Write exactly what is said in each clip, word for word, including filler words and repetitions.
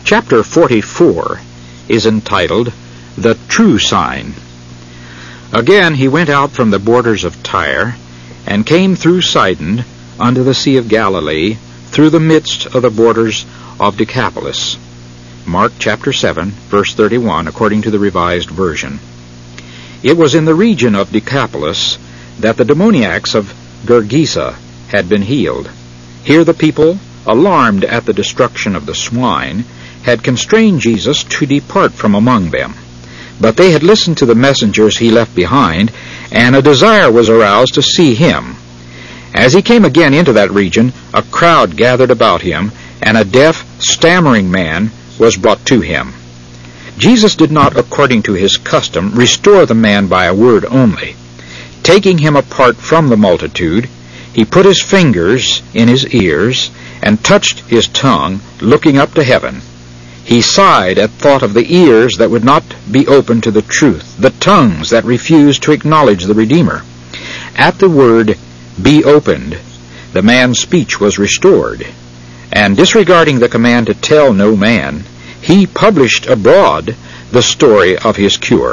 Chapter forty-four is entitled, The True Sign. Again he went out from the borders of Tyre, and came through Sidon unto the Sea of Galilee, through the midst of the borders of Decapolis. Mark chapter seven, verse thirty-one, according to the Revised Version. It was in the region of Decapolis that the demoniacs of Gergesa had been healed. Here the people, alarmed at the destruction of the swine, had constrained Jesus to depart from among them. But they had listened to the messengers he left behind, and a desire was aroused to see him. As he came again into that region, a crowd gathered about him, and a deaf, stammering man was brought to him. Jesus did not, according to his custom, restore the man by a word only. Taking him apart from the multitude, he put his fingers in his ears, and touched his tongue, looking up to heaven. He sighed at thought of the ears that would not be open to the truth, the tongues that refused to acknowledge the Redeemer. At the word, "be opened," the man's speech was restored, and disregarding the command to tell no man, he published abroad the story of his cure.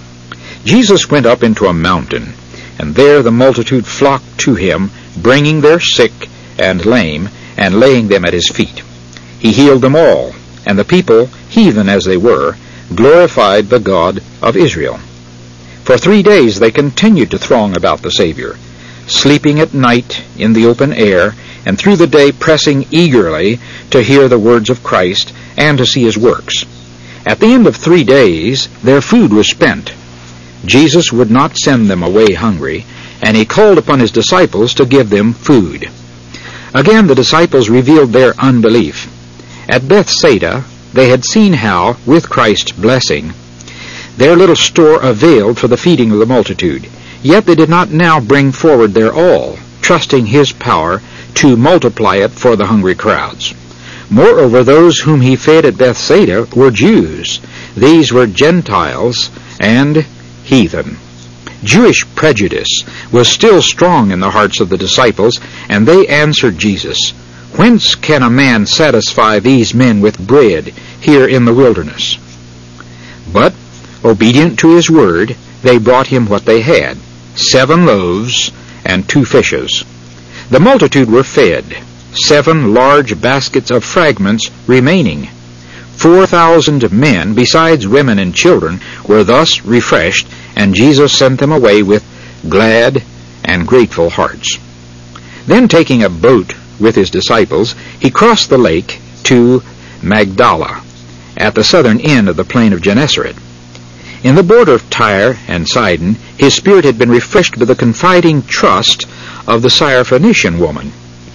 Jesus went up into a mountain, and there the multitude flocked to him, bringing their sick and lame, and laying them at his feet. He healed them all, and the people, heathen as they were, glorified the God of Israel. For three days they continued to throng about the Savior, sleeping at night in the open air, and through the day pressing eagerly to hear the words of Christ and to see his works. At the end of three days their food was spent. Jesus would not send them away hungry, and he called upon his disciples to give them food. Again the disciples revealed their unbelief. At Bethsaida they had seen how, with Christ's blessing, their little store availed for the feeding of the multitude. Yet they did not now bring forward their all, trusting his power to multiply it for the hungry crowds. Moreover, those whom he fed at Bethsaida were Jews. These were Gentiles and heathen. Jewish prejudice was still strong in the hearts of the disciples, and they answered Jesus, "Whence can a man satisfy these men with bread here in the wilderness?" But, obedient to his word, they brought him what they had, seven loaves and two fishes. The multitude were fed, seven large baskets of fragments remaining. Four thousand men, besides women and children, were thus refreshed, and Jesus sent them away with glad and grateful hearts. Then taking a boat with his disciples, he crossed the lake to Magdala, at the southern end of the plain of Gennesaret. In the border of Tyre and Sidon, his spirit had been refreshed by the confiding trust of the Syrophoenician woman.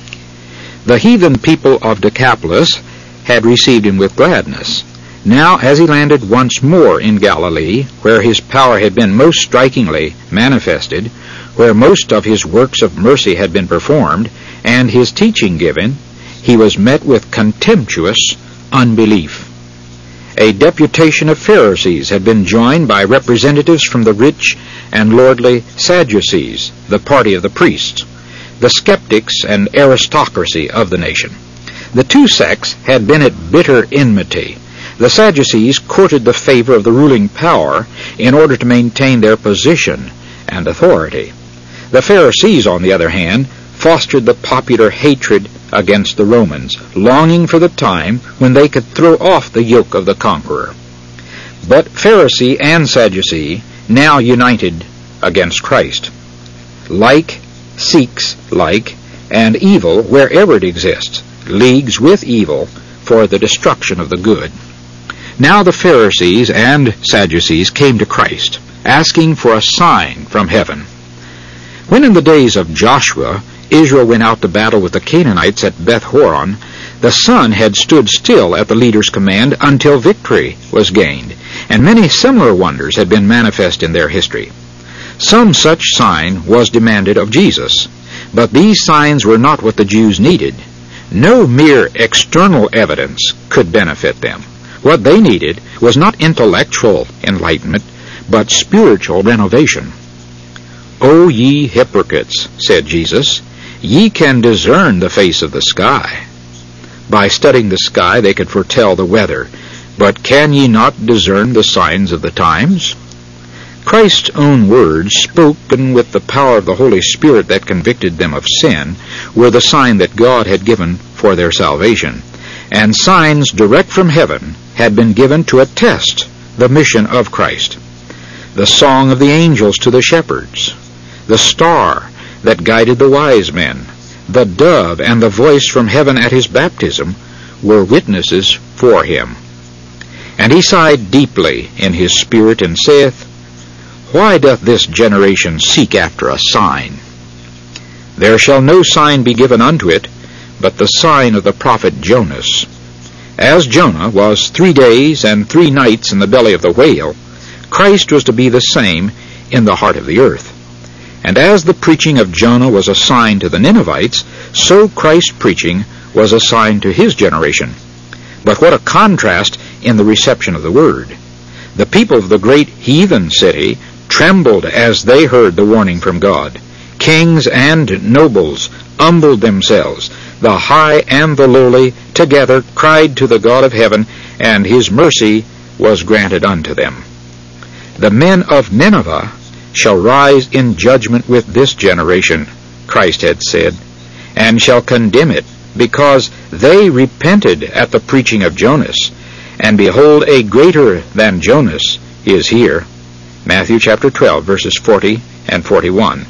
The heathen people of Decapolis had received him with gladness. Now, as he landed once more in Galilee, where his power had been most strikingly manifested, where most of his works of mercy had been performed, and his teaching given, he was met with contemptuous unbelief. A deputation of Pharisees had been joined by representatives from the rich and lordly Sadducees, the party of the priests, the skeptics and aristocracy of the nation. The two sects had been at bitter enmity. The Sadducees courted the favor of the ruling power in order to maintain their position and authority. The Pharisees, on the other hand, fostered the popular hatred against the Romans, longing for the time when they could throw off the yoke of the conqueror. But Pharisee and Sadducee now united against Christ. Like seeks like, and evil, wherever it exists, leagues with evil for the destruction of the good. Now the Pharisees and Sadducees came to Christ, asking for a sign from heaven. When in the days of Joshua Israel went out to battle with the Canaanites at Beth-horon, the sun had stood still at the leader's command until victory was gained, and many similar wonders had been manifest in their history. Some such sign was demanded of Jesus, but these signs were not what the Jews needed. No mere external evidence could benefit them. What they needed was not intellectual enlightenment, but spiritual renovation. "O ye hypocrites," said Jesus, "ye can discern the face of the sky, By studying the sky they could foretell the weather. But can ye not discern the signs of the times? Christ's own words, spoken with the power of the Holy Spirit that convicted them of sin, were the sign that God had given for their salvation. And signs direct from heaven had been given to attest the mission of Christ. The song of the angels to the shepherds, the star that guided the wise men, the dove and the voice from heaven at his baptism were witnesses for him. And he sighed deeply in his spirit, and saith, Why doth this generation seek after a sign? There shall no sign be given unto it, but the sign of the prophet Jonas. As Jonah was three days and three nights in the belly of the whale, Christ was to be the same in the heart of the earth. And as the preaching of Jonah was a sign to the Ninevites, so Christ's preaching was a sign to his generation. But what a contrast in the reception of the word! The people of the great heathen city trembled as they heard the warning from God. Kings and nobles humbled themselves. The high and the lowly together cried to the God of heaven, and his mercy was granted unto them. The men of Nineveh shall rise in judgment with this generation, Christ had said, and shall condemn it, because they repented at the preaching of Jonas. And behold, a greater than Jonas is here. Matthew chapter twelve, verses forty and forty-one.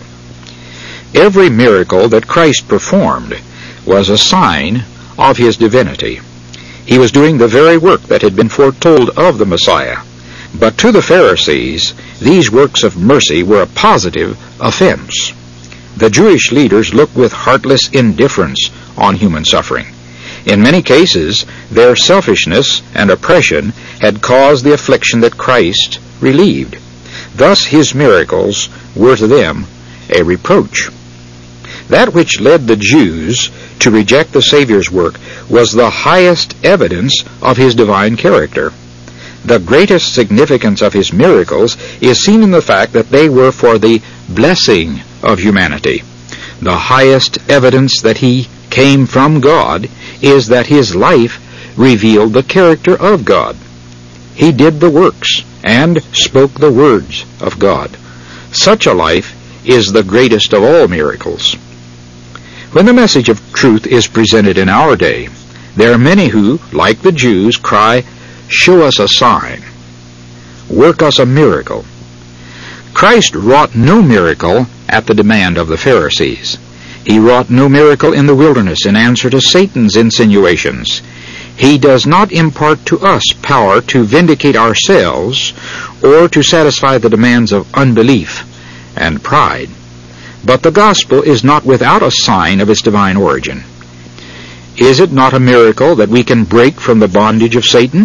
Every miracle that Christ performed was a sign of his divinity. He was doing the very work that had been foretold of the Messiah. But to the Pharisees, these works of mercy were a positive offense. The Jewish leaders looked with heartless indifference on human suffering. In many cases, their selfishness and oppression had caused the affliction that Christ relieved. Thus his miracles were to them a reproach. That which led the Jews to reject the Savior's work was the highest evidence of his divine character. The greatest significance of his miracles is seen in the fact that they were for the blessing of humanity. The highest evidence that he came from God is that his life revealed the character of God. He did the works and spoke the words of God. Such a life is the greatest of all miracles. When the message of truth is presented in our day, there are many who, like the Jews, cry, Show us a sign. Work us a miracle. Christ wrought no miracle at the demand of the Pharisees. He wrought no miracle in the wilderness in answer to Satan's insinuations. He does not impart to us power to vindicate ourselves or to satisfy the demands of unbelief and pride. But the gospel is not without a sign of its divine origin. Is it not a miracle that we can break from the bondage of Satan?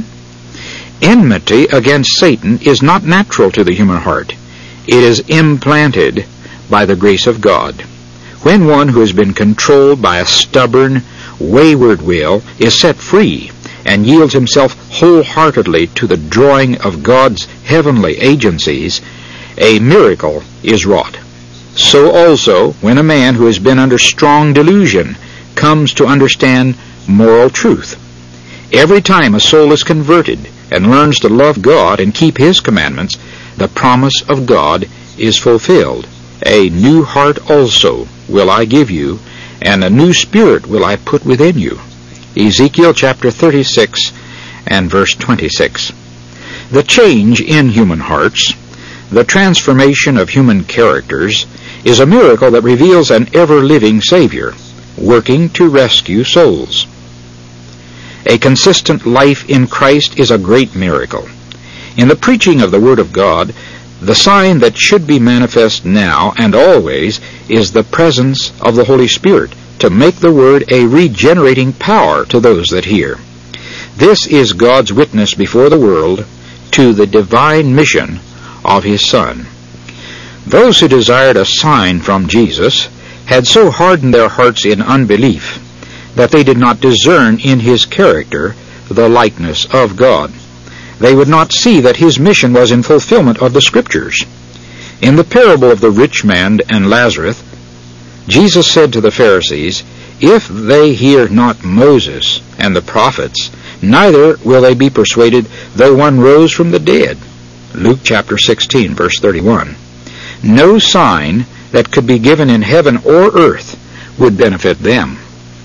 Enmity against Satan is not natural to the human heart. It is implanted by the grace of God. When one who has been controlled by a stubborn, wayward will is set free and yields himself wholeheartedly to the drawing of God's heavenly agencies, a miracle is wrought. So also, when a man who has been under strong delusion comes to understand moral truth. Every time a soul is converted and learns to love God and keep his commandments, the promise of God is fulfilled. A new heart also will I give you, and a new spirit will I put within you. Ezekiel chapter thirty-six and verse twenty-six. The change in human hearts, the transformation of human characters, is a miracle that reveals an ever-living Savior, working to rescue souls. A consistent life in Christ is a great miracle. In the preaching of the Word of God, the sign that should be manifest now and always is the presence of the Holy Spirit to make the Word a regenerating power to those that hear. This is God's witness before the world to the divine mission of His Son. Those who desired a sign from Jesus had so hardened their hearts in unbelief that they did not discern in His character the likeness of God. They would not see that His mission was in fulfillment of the Scriptures. In the parable of the rich man and Lazarus, Jesus said to the Pharisees, If they hear not Moses and the prophets, neither will they be persuaded though one rose from the dead. Luke chapter sixteen, verse thirty-one. No sign that could be given in heaven or earth would benefit them.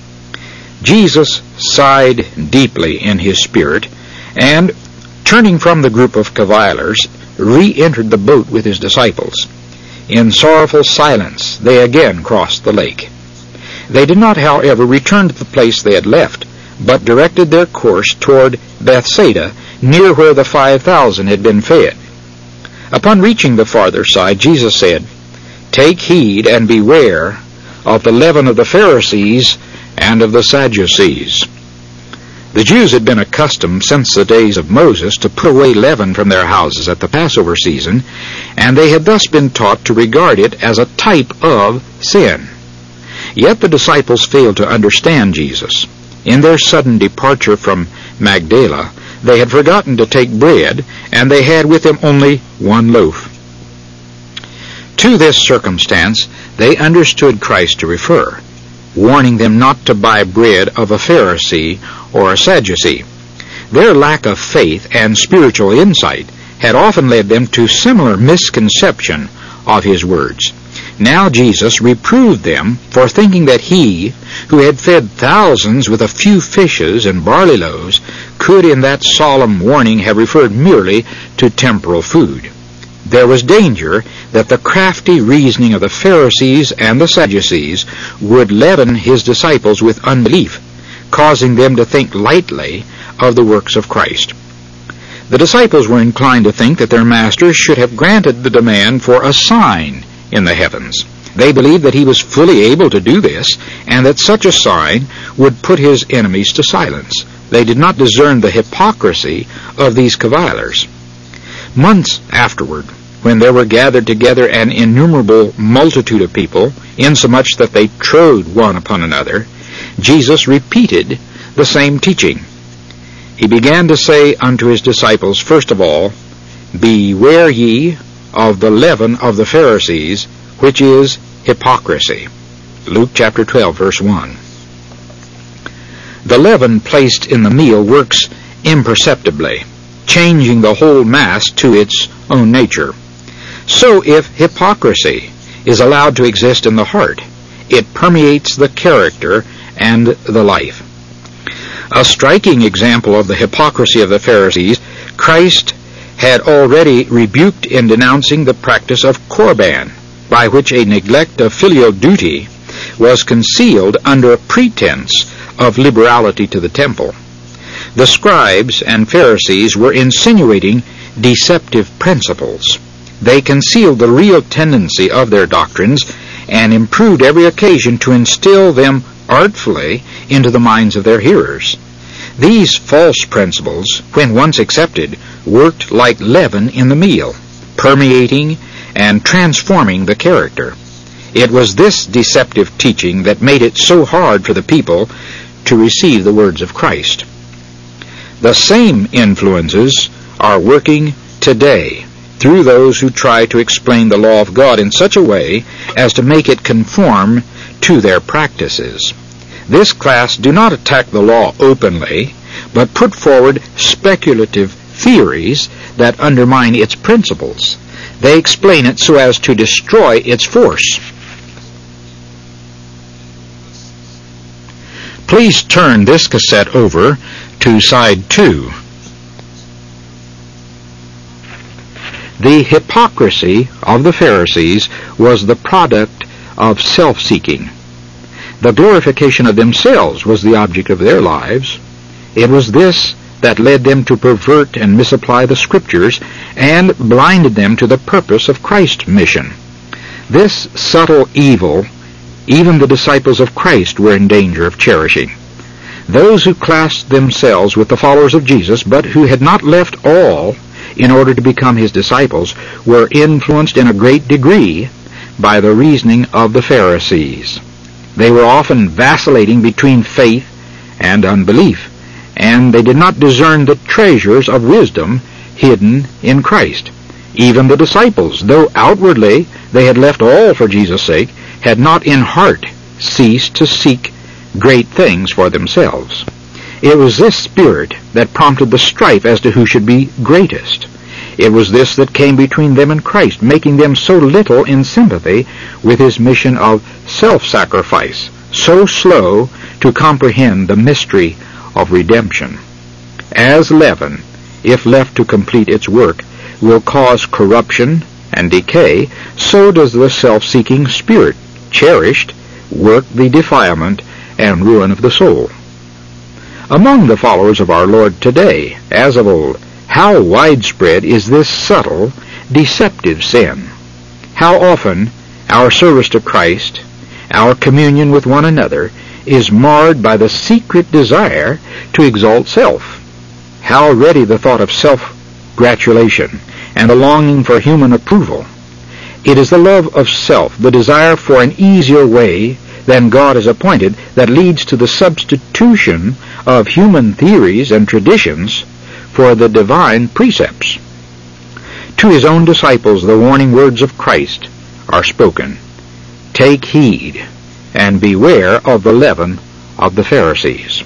Jesus sighed deeply in his spirit, and, turning from the group of cavilers, re-entered the boat with his disciples. In sorrowful silence they again crossed the lake. They did not, however, return to the place they had left, but directed their course toward Bethsaida, near where the five thousand had been fed. Upon reaching the farther side, Jesus said, "Take heed and beware of the leaven of the Pharisees and of the Sadducees." The Jews had been accustomed since the days of Moses to put away leaven from their houses at the Passover season, and they had thus been taught to regard it as a type of sin. Yet the disciples failed to understand Jesus. In their sudden departure from Magdala, they had forgotten to take bread, and they had with them only one loaf. To this circumstance they understood Christ to refer, warning them not to buy bread of a Pharisee or a Sadducee. Their lack of faith and spiritual insight had often led them to similar misconception of his words. Now Jesus reproved them for thinking that he, who had fed thousands with a few fishes and barley loaves, could in that solemn warning have referred merely to temporal food. There was danger that the crafty reasoning of the Pharisees and the Sadducees would leaven his disciples with unbelief, causing them to think lightly of the works of Christ. The disciples were inclined to think that their master should have granted the demand for a sign in the heavens. They believed that he was fully able to do this, and that such a sign would put his enemies to silence. They did not discern the hypocrisy of these cavilers. Months afterward, when there were gathered together an innumerable multitude of people, insomuch that they trode one upon another, Jesus repeated the same teaching. He began to say unto his disciples, first of all, "Beware ye of the leaven of the Pharisees, which is hypocrisy." Luke chapter twelve, verse one. The leaven placed in the meal works imperceptibly, changing the whole mass to its own nature. So if hypocrisy is allowed to exist in the heart, it permeates the character and the life. A striking example of the hypocrisy of the Pharisees, Christ had already rebuked in denouncing the practice of Korban, by which a neglect of filial duty was concealed under a pretense of liberality to the temple. The scribes and Pharisees were insinuating deceptive principles. They concealed the real tendency of their doctrines and improved every occasion to instill them artfully into the minds of their hearers. These false principles, when once accepted, worked like leaven in the meal, permeating and transforming the character. It was this deceptive teaching that made it so hard for the people to receive the words of Christ. The same influences are working today through those who try to explain the law of God in such a way as to make it conform to their practices. This class do not attack the law openly, but put forward speculative theories that undermine its principles. They explain it so as to destroy its force. Please turn this cassette over to side two. The hypocrisy of the Pharisees was the product of self-seeking. The glorification of themselves was the object of their lives. It was this that led them to pervert and misapply the Scriptures and blinded them to the purpose of Christ's mission. This subtle evil even the disciples of Christ were in danger of cherishing. Those who classed themselves with the followers of Jesus, but who had not left all in order to become his disciples, were influenced in a great degree by the reasoning of the Pharisees. They were often vacillating between faith and unbelief, and they did not discern the treasures of wisdom hidden in Christ. Even the disciples, though outwardly they had left all for Jesus' sake, had not in heart ceased to seek great things for themselves. It was this spirit that prompted the strife as to who should be greatest. It was this that came between them and Christ, making them so little in sympathy with his mission of self-sacrifice, so slow to comprehend the mystery of redemption. As leaven, if left to complete its work, will cause corruption and decay, so does the self-seeking spirit, cherished, work the defilement and ruin of the soul. Among the followers of our Lord today, as of old, how widespread is this subtle, deceptive sin? How often our service to Christ, our communion with one another, is marred by the secret desire to exalt self? How ready the thought of self-gratulation and the longing for human approval. It is the love of self, the desire for an easier way than God has appointed, that leads to the substitution of human theories and traditions for the divine precepts. To his own disciples the warning words of Christ are spoken. Take heed and beware of the leaven of the Pharisees.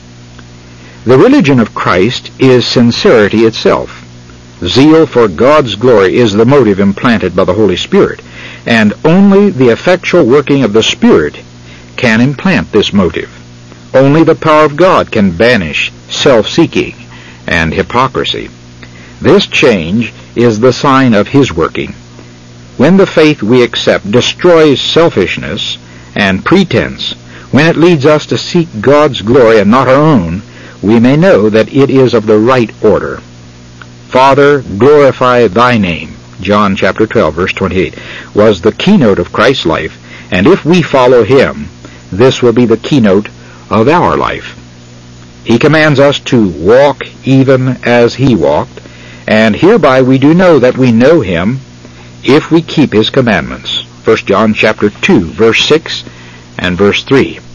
The religion of Christ is sincerity itself. Zeal for God's glory is the motive implanted by the Holy Spirit, and only the effectual working of the Spirit can implant this motive. Only the power of God can banish self-seeking and hypocrisy. This change is the sign of his working. When the faith we accept destroys selfishness and pretense, when it leads us to seek God's glory and not our own, we may know that it is of the right order. Father, glorify thy name, John chapter twelve, verse twenty-eight, was the keynote of Christ's life, and if we follow him, this will be the keynote of our life. He commands us to walk even as he walked, and hereby we do know that we know him if we keep his commandments. First John chapter two, verse six and verse three.